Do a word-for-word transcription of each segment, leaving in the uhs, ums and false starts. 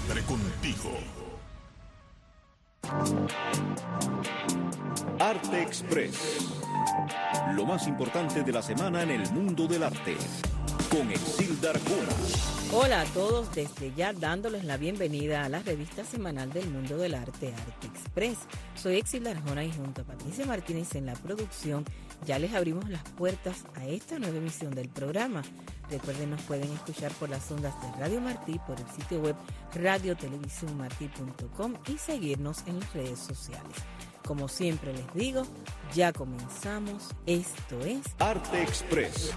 Siempre contigo. Arte Express. Lo más importante de la semana en el mundo del arte. Con Exilda Arjona. Hola a todos, desde ya dándoles la bienvenida a la revista semanal del mundo del arte, Arte Express. Soy Exilda Arjona y junto a Patricia Martínez en la producción ya les abrimos las puertas a esta nueva emisión del programa. Recuerden, nos pueden escuchar por las ondas de Radio Martí, por el sitio web radio televisión martí punto com y seguirnos en las redes sociales. Como siempre les digo, ya comenzamos. Esto es Arte Express.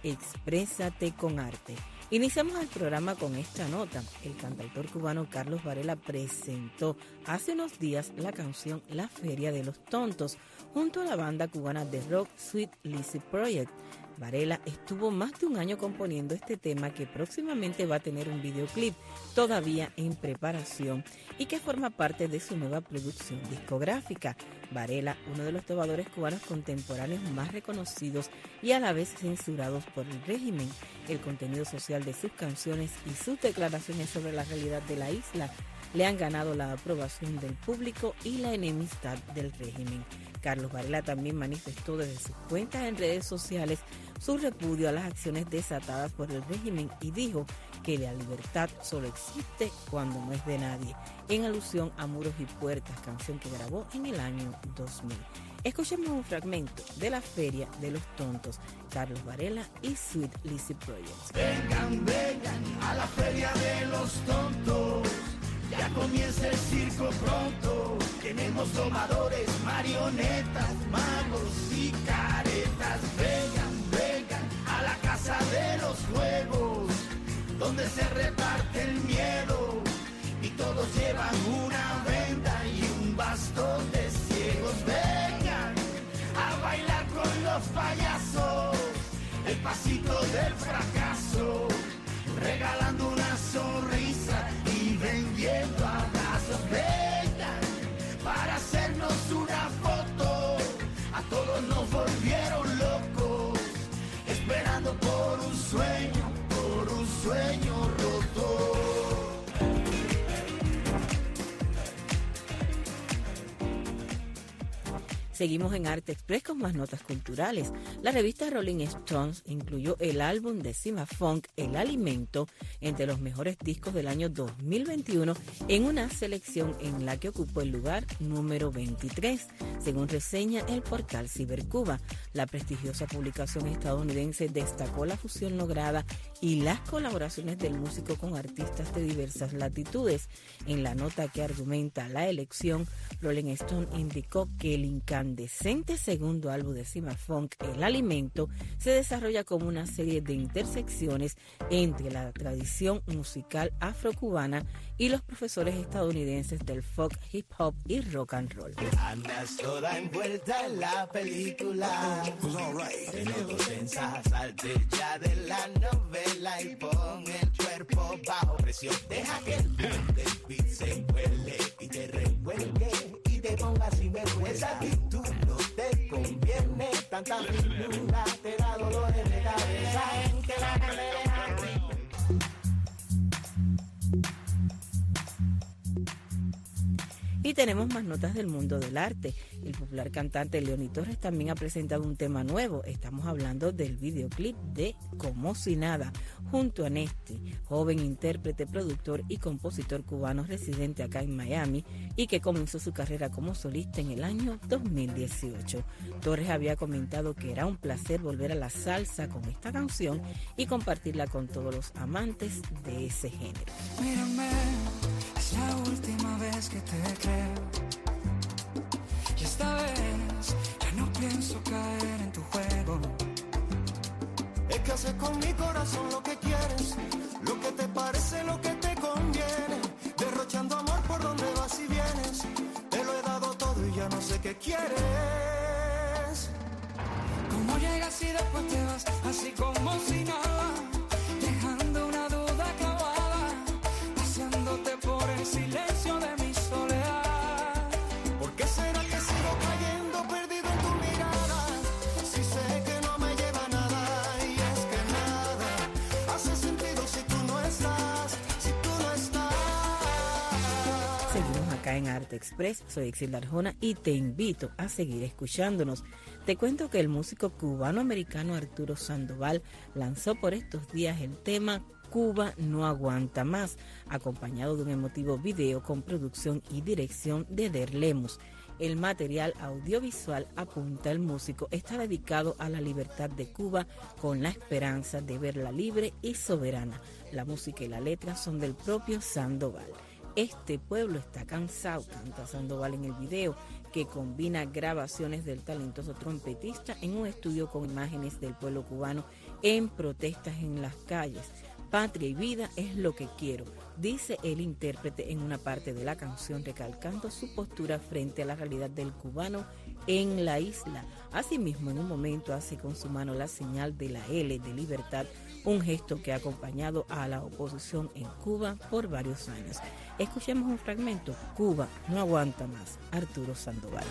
Exprésate con arte. Iniciamos el programa con esta nota. El cantautor cubano Carlos Varela presentó hace unos días la canción La Feria de los Tontos junto a la banda cubana de rock Sweet Lizzy Project. Varela estuvo más de un año componiendo este tema que próximamente va a tener un videoclip todavía en preparación y que forma parte de su nueva producción discográfica. Varela, uno de los trovadores cubanos contemporáneos más reconocidos y a la vez censurados por el régimen. El contenido social de sus canciones y sus declaraciones sobre la realidad de la isla le han ganado la aprobación del público y la enemistad del régimen. Carlos Varela también manifestó desde sus cuentas en redes sociales su repudio a las acciones desatadas por el régimen y dijo que la libertad solo existe cuando no es de nadie, en alusión a Muros y Puertas, canción que grabó en el año dos mil. Escuchemos un fragmento de La Feria de los Tontos, Carlos Varela y Sweet Lizzy Project. Vengan, vengan a la Feria de los Tontos. Ya comienza el circo pronto, tenemos tomadores, marionetas, magos y caretas. Vengan, vengan a la casa de los juegos, donde se reparte el miedo y todos llevan una venda y un bastón de ciegos. Vengan a bailar con los payasos, el pasito del fracaso, regalando una sonrisa y vendiendo abrazos. Vengan para hacernos una foto, a todos nos volvieron locos, esperando por un sueño, por un sueño roto. Seguimos en Arte Express con más notas culturales. La revista Rolling Stones incluyó el álbum de Cima Funk, El Alimento, entre los mejores discos del año dos mil veintiuno en una selección en la que ocupó el lugar número veintitrés, según reseña el portal Cibercuba. La prestigiosa publicación estadounidense destacó la fusión lograda y las colaboraciones del músico con artistas de diversas latitudes. En la nota que argumenta la elección, Rolling Stone indicó que el incandescente segundo álbum de Cima Funk, El Alimento, se desarrolla como una serie de intersecciones entre la tradición musical afrocubana y los profesores estadounidenses del folk, hip hop y rock and roll. Andas toda envuelta en la película, te noto tensa, salte ya de la novela y pon el cuerpo bajo presión. Deja que el boom del beat se envuelve y te revuelve y te ponga sin vergüenza. Y tú no te conviene, tanta finura te da dolores de cabeza, que la me deja. Y tenemos más notas del mundo del arte. El popular cantante Leoni Torres también ha presentado un tema nuevo. Estamos hablando del videoclip de Como Si Nada, junto a Nesti, joven intérprete, productor y compositor cubano residente acá en Miami y que comenzó su carrera como solista en el año dos mil dieciocho. Torres había comentado que era un placer volver a la salsa con esta canción y compartirla con todos los amantes de ese género. Mírame, es la última vez que te creo. Y esta vez ya no pienso caer en tu juego. Es que haces con mi corazón lo que quieres, lo que te parece, lo que te conviene. Derrochando amor por donde vas y vienes. Te lo he dado todo y ya no sé qué quieres. ¿Cómo llegas y después te vas? Así como si nada, dejando una duda clavada, paseándote por el silencio de mi soledad. ¿Por qué será que sigo cayendo perdido en tu mirada? Si sé que no me lleva a nada, y es que nada hace sentido si tú no estás, si tú no estás. Seguimos acá en Arte Express, soy Exilda Arjona y te invito a seguir escuchándonos. Te cuento que el músico cubano-americano Arturo Sandoval lanzó por estos días el tema Cuba no aguanta más, acompañado de un emotivo video con producción y dirección de Der Lemus. El material audiovisual, apunta el músico, está dedicado a la libertad de Cuba con la esperanza de verla libre y soberana. La música y la letra son del propio Sandoval. Este pueblo está cansado, canta Sandoval en el video, que combina grabaciones del talentoso trompetista en un estudio con imágenes del pueblo cubano en protestas en las calles. Patria y vida es lo que quiero, dice el intérprete en una parte de la canción, recalcando su postura frente a la realidad del cubano en la isla. Asimismo, en un momento hace con su mano la señal de la L de libertad, un gesto que ha acompañado a la oposición en Cuba por varios años. Escuchemos un fragmento, Cuba no aguanta más, Arturo Sandoval.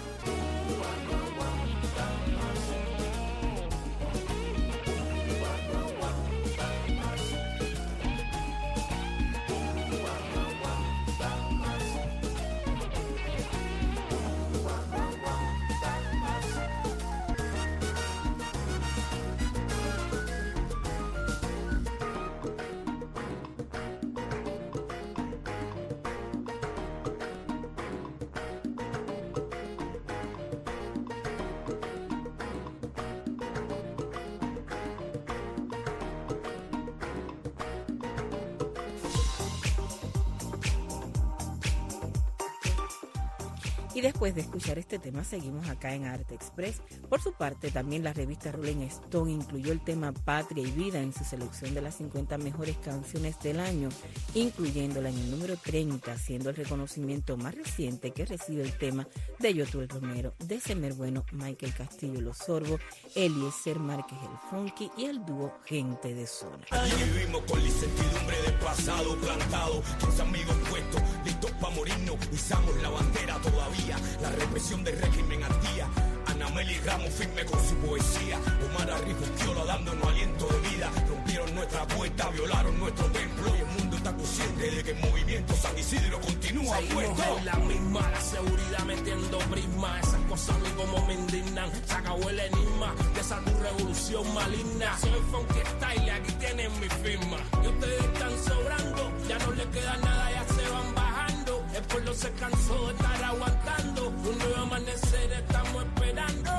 Y después de escuchar este tema, seguimos acá en Arte Express. Por su parte, también la revista Rolling Stone incluyó el tema Patria y Vida en su selección de las cincuenta mejores canciones del año, incluyéndola en el número treinta, siendo el reconocimiento más reciente que recibe el tema de Yotuel Romero, de Semer Bueno, Michael Castillo Los Sorbo, Eliezer Márquez el Funky y el dúo Gente de Zona. Aquí vivimos con la incertidumbre del pasado plantado, tus amigos puestos, listos pa' morirnos, izamos la bandera todavía. La represión del régimen al día. Ana Meli Ramos firme con su poesía. Omar Arribuzquiola dándonos aliento de vida. Rompieron nuestra puerta, violaron nuestro templo. Y el mundo está consciente de que el movimiento San Isidro continúa seguimos puesto. En la misma, la seguridad metiendo prisma. Esas cosas a mí como me indignan. Se acabó el enigma de esa tu revolución maligna. Soy Funky Style y aquí tienen mi firma. Y ustedes están sobrando, ya no les queda nada, ya se van bajando. El pueblo se cansó de estar aguantando. Un nuevo amanecer estamos esperando.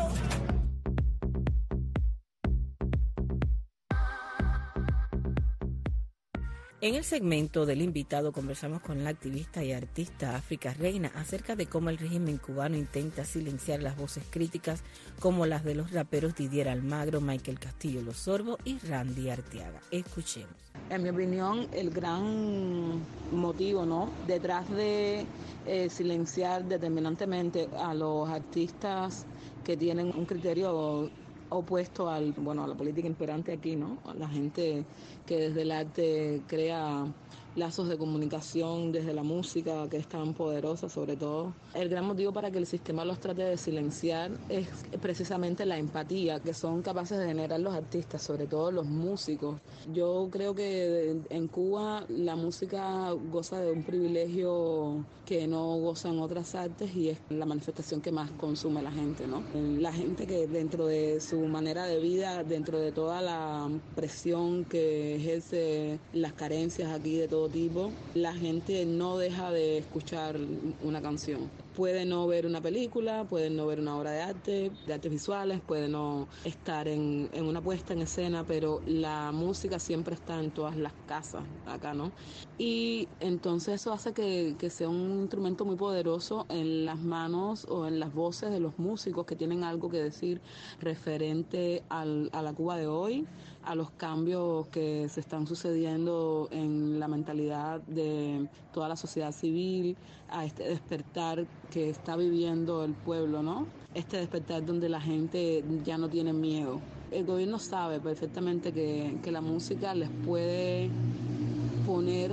En el segmento del invitado conversamos con la activista y artista África Reina acerca de cómo el régimen cubano intenta silenciar las voces críticas como las de los raperos Didier Almagro, Michael Castillo Los Sorbo y Randy Arteaga. Escuchemos. En mi opinión, el gran motivo, ¿no?, detrás de eh, silenciar determinantemente a los artistas que tienen un criterio opuesto al, bueno, a la política imperante aquí, ¿no? A la gente que desde el arte crea lazos de comunicación, desde la música, que es tan poderosa sobre todo. El gran motivo para que el sistema los trate de silenciar es precisamente la empatía que son capaces de generar los artistas, sobre todo los músicos. Yo creo que en Cuba la música goza de un privilegio que no gozan otras artes y es la manifestación que más consume la gente, ¿no? La gente que dentro de su manera de vida, dentro de toda la presión que ejerce las carencias aquí de todo tipo, la gente no deja de escuchar una canción. Puede no ver una película, puede no ver una obra de arte, de artes visuales, puede no estar en, en una puesta en escena, pero la música siempre está en todas las casas acá, ¿no? Y entonces eso hace que, que sea un instrumento muy poderoso en las manos o en las voces de los músicos que tienen algo que decir referente al, a la Cuba de hoy, a los cambios que se están sucediendo en la mentalidad de toda la sociedad civil, a este despertar que está viviendo el pueblo, ¿no? Este despertar donde la gente ya no tiene miedo. El gobierno sabe perfectamente que, que la música les puede poner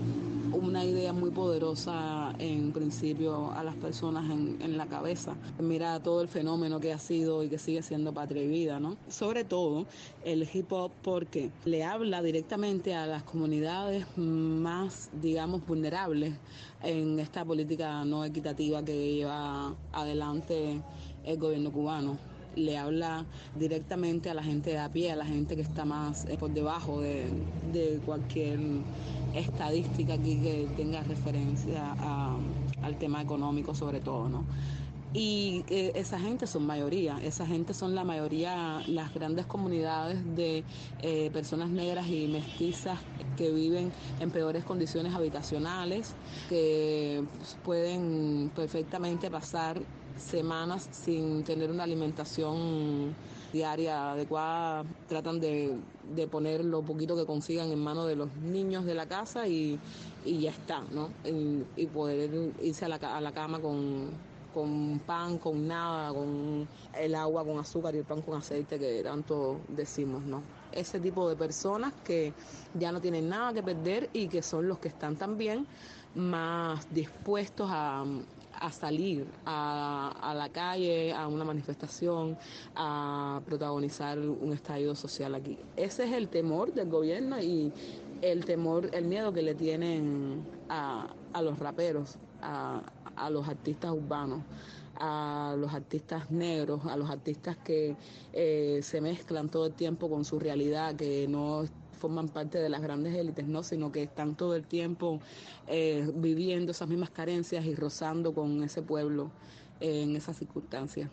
una idea muy poderosa en principio a las personas en, en la cabeza. Mira todo el fenómeno que ha sido y que sigue siendo Patria y Vida, ¿no? Sobre todo el hip hop, porque le habla directamente a las comunidades más, digamos, vulnerables en esta política no equitativa que lleva adelante el gobierno cubano. Le habla directamente a la gente de a pie, a la gente que está más eh, por debajo de, de cualquier estadística aquí que tenga referencia a, al tema económico sobre todo, ¿no? Y eh, esa gente son mayoría, esa gente son la mayoría, las grandes comunidades de eh, personas negras y mestizas que viven en peores condiciones habitacionales, que pueden perfectamente pasar semanas sin tener una alimentación diaria adecuada, tratan de, de poner lo poquito que consigan en manos de los niños de la casa y, y ya está, ¿no? Y, y poder irse a la, a la cama con, con pan, con nada, con el agua con azúcar y el pan con aceite que tanto decimos, ¿no? Ese tipo de personas que ya no tienen nada que perder y que son los que están también más dispuestos a a salir a, a la calle, a una manifestación, a protagonizar un estallido social aquí. Ese es el temor del gobierno y el temor, el miedo que le tienen a, a los raperos, a, a los artistas urbanos, a los artistas negros, a los artistas que eh, se mezclan todo el tiempo con su realidad, que no forman parte de las grandes élites, no, sino que están todo el tiempo eh, viviendo esas mismas carencias y rozando con ese pueblo eh, en esas circunstancias.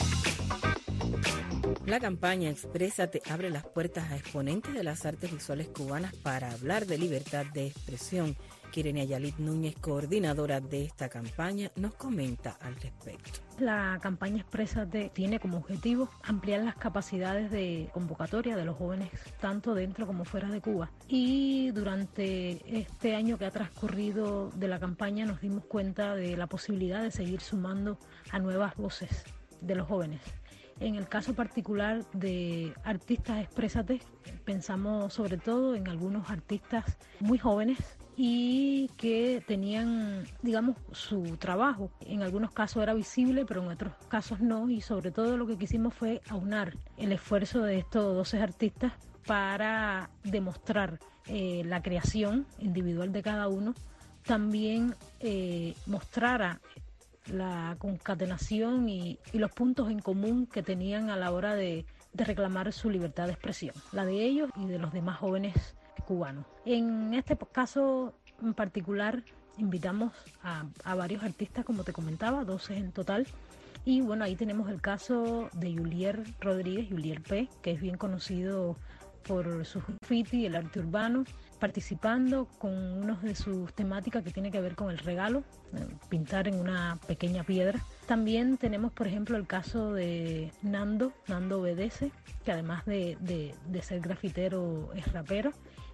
La campaña Exprésate abre las puertas a exponentes de las artes visuales cubanas para hablar de libertad de expresión. Kirenia Yalit Núñez, coordinadora de esta campaña, nos comenta al respecto. La campaña Exprésate tiene como objetivo ampliar las capacidades de convocatoria de los jóvenes tanto dentro como fuera de Cuba. Y durante este año que ha transcurrido de la campaña nos dimos cuenta de la posibilidad de seguir sumando a nuevas voces de los jóvenes. En el caso particular de Artistas Exprésate, pensamos sobre todo en algunos artistas muy jóvenes y que tenían, digamos, su trabajo. En algunos casos era visible, pero en otros casos no, y sobre todo lo que quisimos fue aunar el esfuerzo de estos doce artistas para demostrar eh, la creación individual de cada uno, también eh, mostrara la concatenación y, y los puntos en común que tenían a la hora de, de reclamar su libertad de expresión, la de ellos y de los demás jóvenes cubanos. En este caso en particular invitamos a, a varios artistas, como te comentaba, doce en total, y bueno, ahí tenemos el caso de Yulier Rodríguez, Yulier P., que es bien conocido por su graffiti y el arte urbano, participando con una de sus temáticas que tiene que ver con el regalo, pintar en una pequeña piedra. También tenemos, por ejemplo, el caso de Nando, Nando Obedece, que además de, de, de ser grafitero es rapero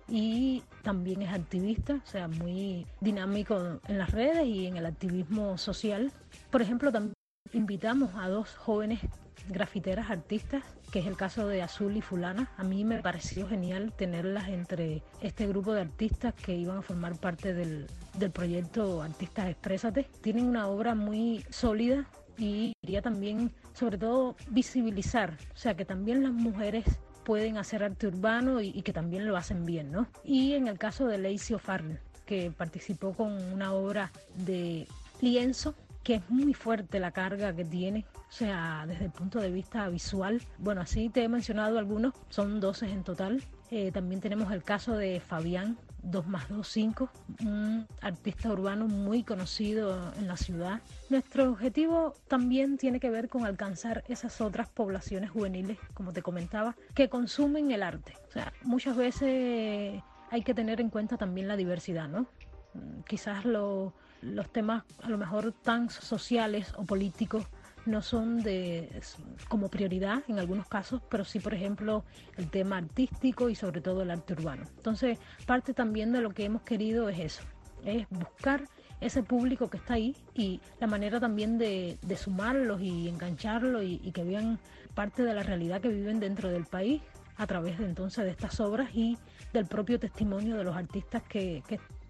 y también es activista, o sea, muy dinámico en las redes y en el activismo social. Por ejemplo, también invitamos a dos jóvenes grafiteras artistas, que es el caso de Azul y Fulana. A mí me pareció genial tenerlas entre este grupo de artistas que iban a formar parte del, del proyecto Artistas Exprésate. Tienen una obra muy sólida y quería también, sobre todo, visibilizar, o sea, que también las mujeres pueden hacer arte urbano y, y que también lo hacen bien, ¿no? Y en el caso de Lacey O'Farrell, que participó con una obra de lienzo, que es muy fuerte la carga que tiene, o sea, desde el punto de vista visual. Bueno, así te he mencionado algunos, son doce en total. Eh, también tenemos el caso de Fabián, dos más dos, cinco, un artista urbano muy conocido en la ciudad. Nuestro objetivo también tiene que ver con alcanzar esas otras poblaciones juveniles, como te comentaba, que consumen el arte. O sea, muchas veces hay que tener en cuenta también la diversidad, ¿no? Quizás lo... los temas a lo mejor tan sociales o políticos no son de como prioridad en algunos casos, pero sí, por ejemplo, el tema artístico y sobre todo el arte urbano. Entonces, parte también de lo que hemos querido es eso, es buscar ese público que está ahí y la manera también de, de sumarlos y engancharlos y, y que vean parte de la realidad que viven dentro del país a través de entonces de estas obras y del propio testimonio de los artistas que, que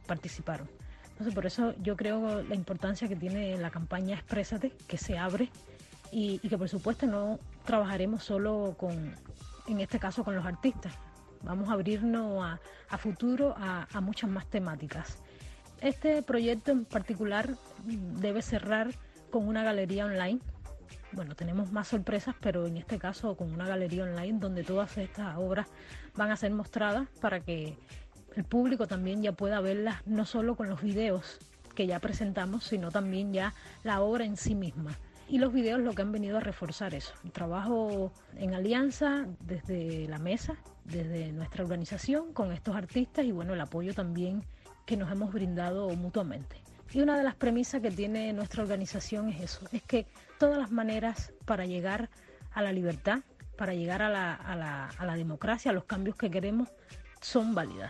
participaron. Entonces, por eso yo creo la importancia que tiene la campaña Exprésate, que se abre y, y que por supuesto no trabajaremos solo con, en este caso con los artistas. Vamos a abrirnos a, a futuro a, a muchas más temáticas. Este proyecto en particular debe cerrar con una galería online. Bueno, tenemos más sorpresas, pero en este caso con una galería online donde todas estas obras van a ser mostradas para que el público también ya pueda verlas, no solo con los videos que ya presentamos, sino también ya la obra en sí misma. Y los videos lo que han venido a reforzar eso, el trabajo en alianza desde la mesa, desde nuestra organización con estos artistas y bueno, el apoyo también que nos hemos brindado mutuamente. Y una de las premisas que tiene nuestra organización es eso, es que todas las maneras para llegar a la libertad, para llegar a la, a la, a la democracia, a los cambios que queremos, son válidas.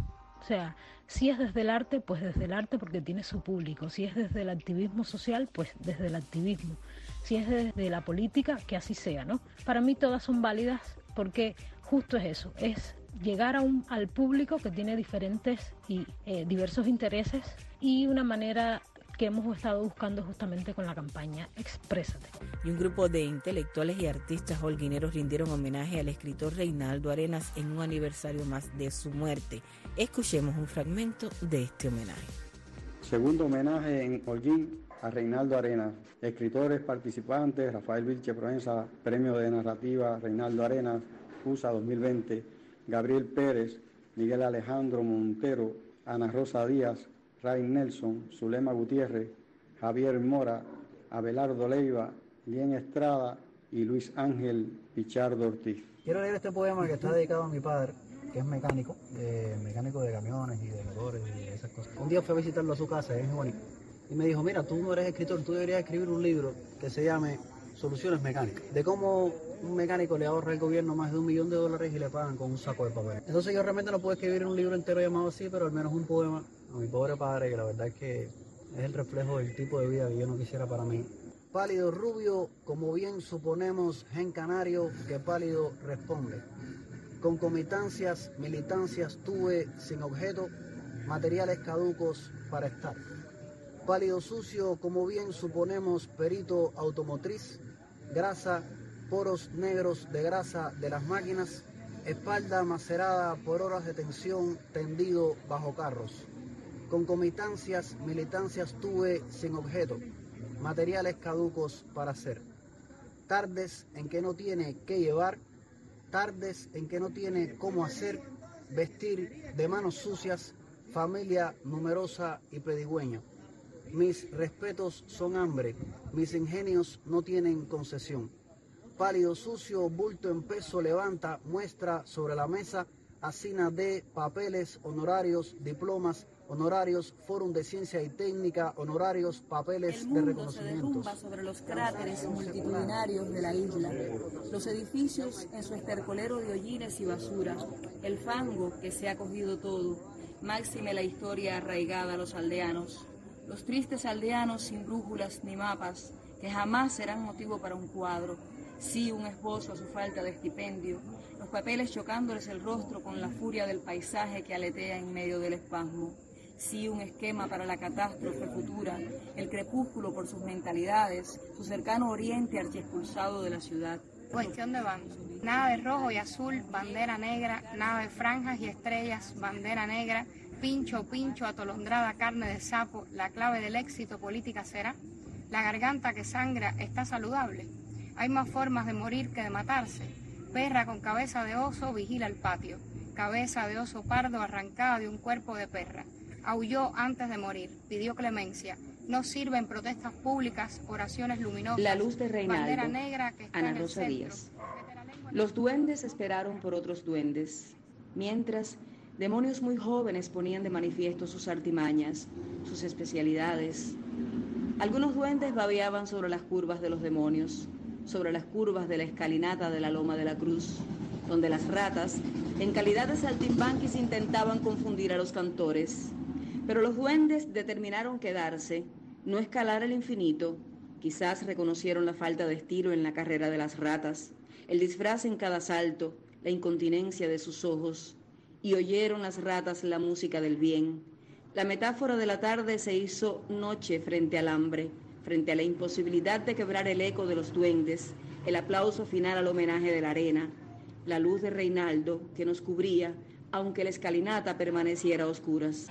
O sea, si es desde el arte, pues desde el arte porque tiene su público. Si es desde el activismo social, pues desde el activismo. Si es desde la política, que así sea, ¿no? Para mí todas son válidas porque justo es eso, es llegar a un, al público que tiene diferentes y eh, diversos intereses y una manera que hemos estado buscando justamente con la campaña Exprésate. Y un grupo de intelectuales y artistas holguineros rindieron homenaje al escritor Reinaldo Arenas en un aniversario más de su muerte. Escuchemos un fragmento de este homenaje. Segundo homenaje en Holguín a Reinaldo Arenas. Escritores participantes: Rafael Vilche Proenza, Premio de Narrativa Reinaldo Arenas, U S A dos mil veinte, Gabriel Pérez, Miguel Alejandro Montero, Ana Rosa Díaz, Ray Nelson, Zulema Gutiérrez, Javier Mora, Abelardo Leiva, Lien Estrada y Luis Ángel Pichardo Ortiz. Quiero leer este poema que está dedicado a mi padre, que es mecánico, eh, mecánico de camiones y de motores y de esas cosas. Un día fui a visitarlo a su casa, es bonito, y me dijo: mira, tú no eres escritor, tú deberías escribir un libro que se llame Soluciones Mecánicas, de cómo un mecánico le ahorra al gobierno más de un millón de dólares y le pagan con un saco de papel. Entonces yo realmente no puedo escribir un libro entero llamado así, pero al menos un poema a mi pobre padre, que la verdad es que es el reflejo del tipo de vida que yo no quisiera para mí. Pálido rubio, como bien suponemos, gen canario, que pálido responde. Concomitancias, militancias tuve sin objeto, materiales caducos para estar. Pálido sucio, como bien suponemos, perito automotriz, grasa, poros negros de grasa de las máquinas, espalda macerada por horas de tensión, tendido bajo carros. Concomitancias, militancias tuve sin objeto, materiales caducos para hacer. Tardes en que no tiene qué llevar, tardes en que no tiene cómo hacer, vestir de manos sucias, familia numerosa y pedigüeño. Mis respetos son hambre, mis ingenios no tienen concesión. Pálido sucio, bulto en peso levanta, muestra sobre la mesa, hacina de papeles, honorarios, diplomas, honorarios, fórum de ciencia y técnica, honorarios, papeles de reconocimientos. El mundo se derrumba sobre los cráteres multitudinarios de la isla, los edificios en su estercolero de hollines y basura, el fango que se ha cogido todo, máxime la historia arraigada a los aldeanos, los tristes aldeanos sin brújulas ni mapas, que jamás serán motivo para un cuadro, sí un esbozo a su falta de estipendio, los papeles chocándoles el rostro con la furia del paisaje que aletea en medio del espasmo. Sí, un esquema para la catástrofe futura, el crepúsculo por sus mentalidades, su cercano oriente archiexpulsado de la ciudad. Cuestión de bandos. Nada de rojo y azul, bandera negra, nada de franjas y estrellas, bandera negra, pincho, pincho, atolondrada carne de sapo, la clave del éxito política será. La garganta que sangra está saludable. Hay más formas de morir que de matarse. Perra con cabeza de oso vigila el patio. Cabeza de oso pardo arrancada de un cuerpo de perra. Aulló antes de morir, pidió clemencia. No sirven protestas públicas, oraciones luminosas. La luz de Reinaldo, bandera negra que está Ana en el Rosa centro. Díaz. Los duendes esperaron por otros duendes, mientras demonios muy jóvenes ponían de manifiesto sus artimañas, sus especialidades. Algunos duendes babeaban sobre las curvas de los demonios, sobre las curvas de la escalinata de la Loma de la Cruz, donde las ratas, en calidad de saltimbanquis, intentaban confundir a los cantores. Pero los duendes determinaron quedarse, no escalar el infinito. Quizás reconocieron la falta de estilo en la carrera de las ratas, el disfraz en cada salto, la incontinencia de sus ojos, y oyeron las ratas la música del bien. La metáfora de la tarde se hizo noche frente al hambre, frente a la imposibilidad de quebrar el eco de los duendes, el aplauso final al homenaje de la arena, la luz de Reinaldo que nos cubría, aunque la escalinata permaneciera a oscuras.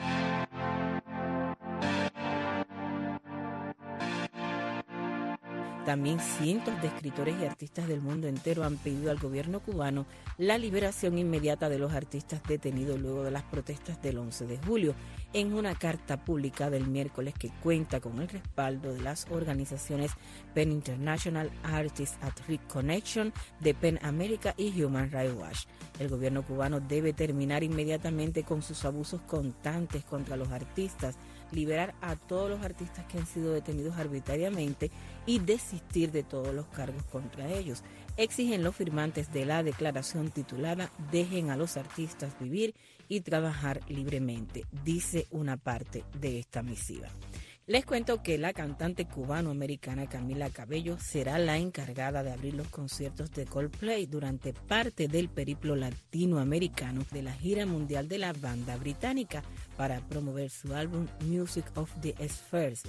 También cientos de escritores y artistas del mundo entero han pedido al gobierno cubano la liberación inmediata de los artistas detenidos luego de las protestas del once de julio. En una carta publicada el miércoles que cuenta con el respaldo de las organizaciones PEN International, Artists at Risk Connection, de PEN America y Human Rights Watch. El gobierno cubano debe terminar inmediatamente con sus abusos constantes contra los artistas, liberar a todos los artistas que han sido detenidos arbitrariamente y desistir de todos los cargos contra ellos. Exigen los firmantes de la declaración titulada "Dejen a los artistas vivir y trabajar libremente", dice una parte de esta misiva. Les cuento que la cantante cubano-americana Camila Cabello será la encargada de abrir los conciertos de Coldplay durante parte del periplo latinoamericano de la gira mundial de la banda británica para promover su álbum Music of the Spheres.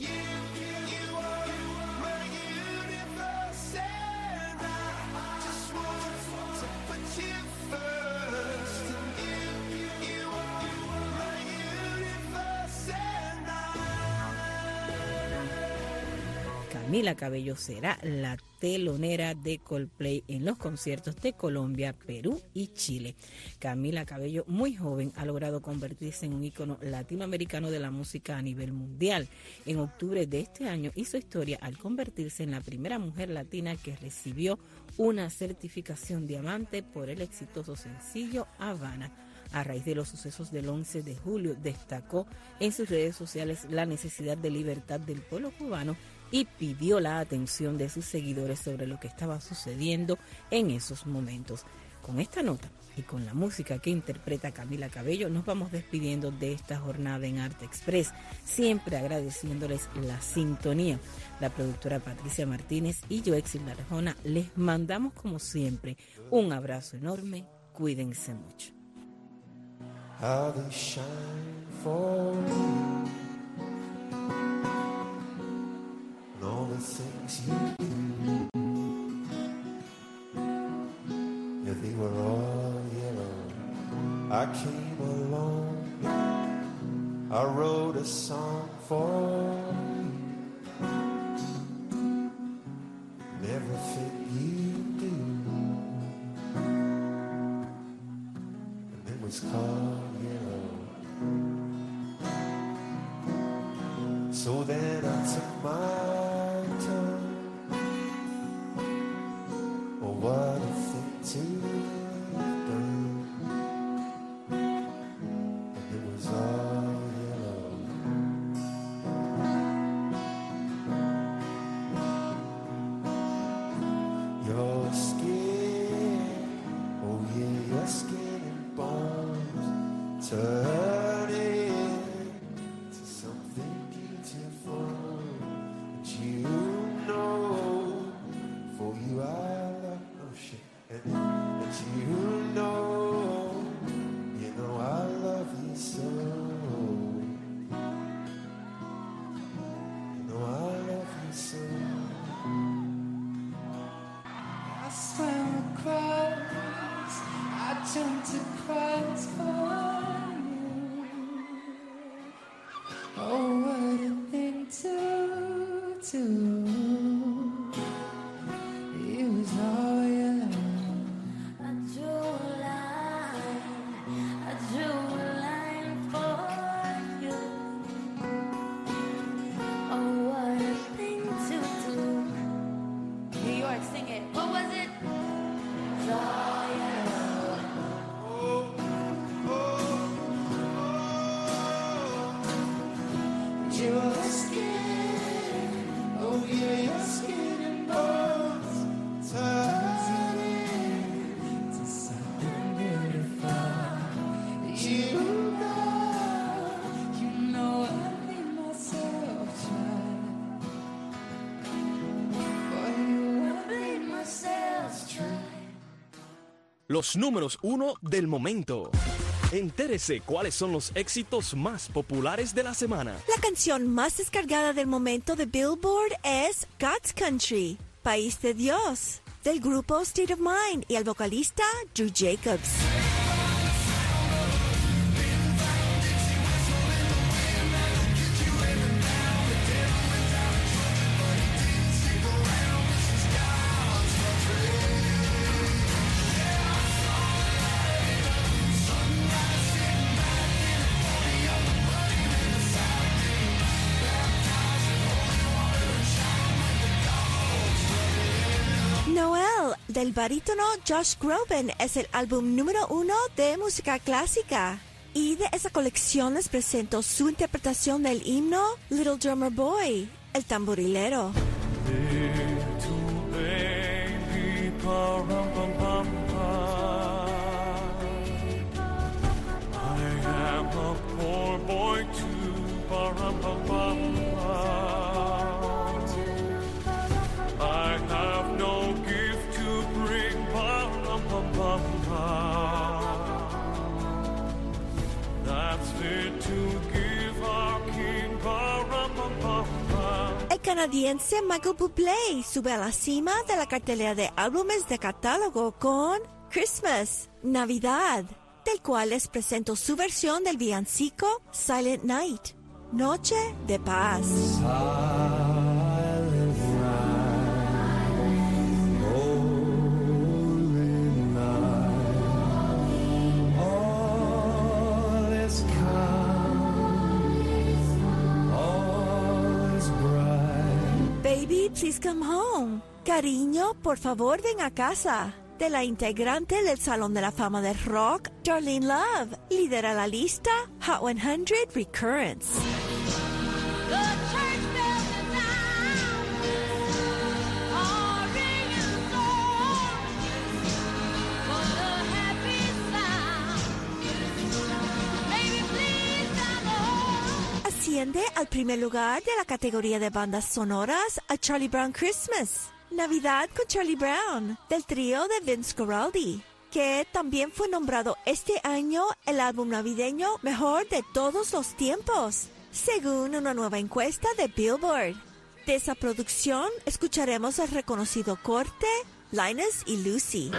Camila Cabello será la telonera de Coldplay en los conciertos de Colombia, Perú y Chile. Camila Cabello, muy joven, ha logrado convertirse en un ícono latinoamericano de la música a nivel mundial. En octubre de este año hizo historia al convertirse en la primera mujer latina que recibió una certificación diamante por el exitoso sencillo Habana. A raíz de los sucesos del once de julio, destacó en sus redes sociales la necesidad de libertad del pueblo cubano y pidió la atención de sus seguidores sobre lo que estaba sucediendo en esos momentos. Con esta nota y con la música que interpreta Camila Cabello, nos vamos despidiendo de esta jornada en Arte Express, siempre agradeciéndoles la sintonía. La productora Patricia Martínez y yo, Exilda Arjona, les mandamos como siempre un abrazo enorme, cuídense mucho. How they shine for you, and all the things you do, yeah, they were all yellow. I came along, I wrote a song for you, and everything you do, and it was called so then I took my time. Oh, what a thing to do. And it was all yellow. Your skin, oh yeah, your skin and bones turn into something beautiful. And you know, for you I love oh shit. And, and you know, you know I love you so. You know I love you so. I swam across, I jumped across for you. Oh, what a thing to do. It was all yellow. I drew a line, I drew a line for you. Oh, what a thing to do. New York, sing it. What was it? It was all yellow. Oh, oh, oh. Your skin, oh yeah, your skin and bones turn into something beautiful. You know, you know I made myself try. For you, I made myself try. Los números uno del momento. Entérese cuáles son los éxitos más populares de la semana. La canción más descargada del momento de Billboard es God's Country, País de Dios, del grupo State of Mind y el vocalista Drew Jacobs. Del barítono Josh Groban es el álbum número uno de música clásica. Y de esa colección les presento su interpretación del himno Little Drummer Boy, el tamborilero. Little baby, pa-rum-pum-pum-pum. I am a poor boy too, pa-rum-pum-pum-pum. I have no gift to bring, pa-rum-pum-pum-pum. That's fit to give our king, pa-rum-pum-pum-pum. El canadiense Michael Bublé sube a la cima de la cartelera de álbumes de catálogo con Christmas, Navidad, del cual les presento su versión del villancico Silent Night, Noche de Paz. Baby, please come home. Cariño, por favor, ven a casa. De la integrante del Salón de la Fama del Rock, Darlene Love, lidera la lista Hot cien Recurrence. Asciende al primer lugar de la categoría de bandas sonoras a Charlie Brown Christmas, Navidad con Charlie Brown, del trío de Vince Guaraldi, que también fue nombrado este año el álbum navideño mejor de todos los tiempos, según una nueva encuesta de Billboard. De esa producción escucharemos el reconocido corte Linus y Lucy.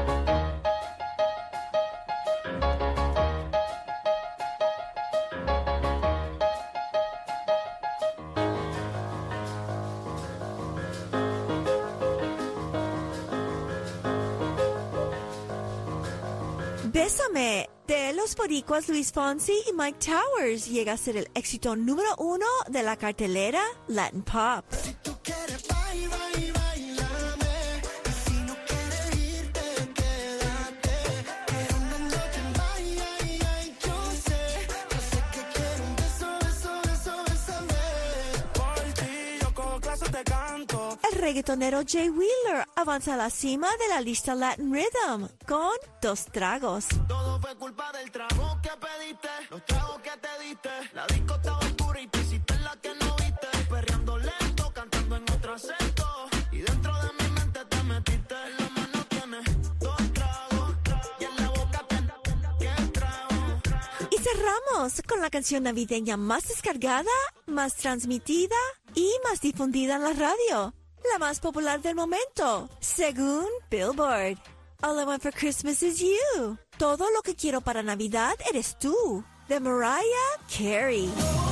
Bésame, de los boricuas Luis Fonsi y Mike Towers, llega a ser el éxito número uno de la cartelera Latin Pop. Si tú quieres bailar, bailame. Y si no quieres irte, quédate. Quiero una noche en baile, ay, ay, yo sé. Yo sé que quiero un beso, beso, beso, bésame. Por ti yo cojo clases de canto. El reggaetonero Jay Wheeler avanza a la cima de la lista Latin Rhythm con Dos Tragos. Todo fue culpa del trago que pediste, los tragos que te diste. La disco estaba oscura y te hiciste la que no viste. Perreando lento, cantando en otro acento. Y dentro de mi mente te metiste. En la mano tienes dos tragos y en la boca tienes que trago. Y cerramos con la canción navideña más descargada, más transmitida y más difundida en la radio. La más popular del momento, según Billboard. All I Want for Christmas is You. Todo lo que quiero para Navidad eres tú, de Mariah Carey.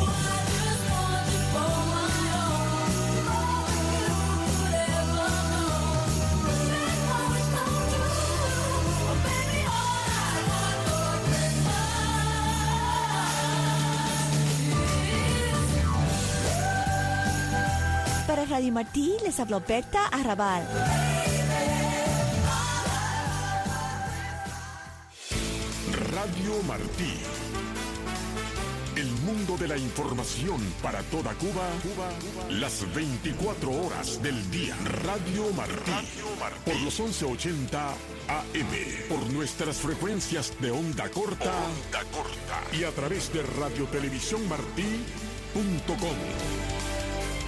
Para Radio Martí les habló Berta Arrabal. Radio Martí. El mundo de la información para toda Cuba, Cuba, Cuba. Las veinticuatro horas del día. Radio Martí. Radio Martí. Por los once ochenta A M. Por nuestras frecuencias de onda corta. Onda corta. Y a través de radio televisión martí punto com.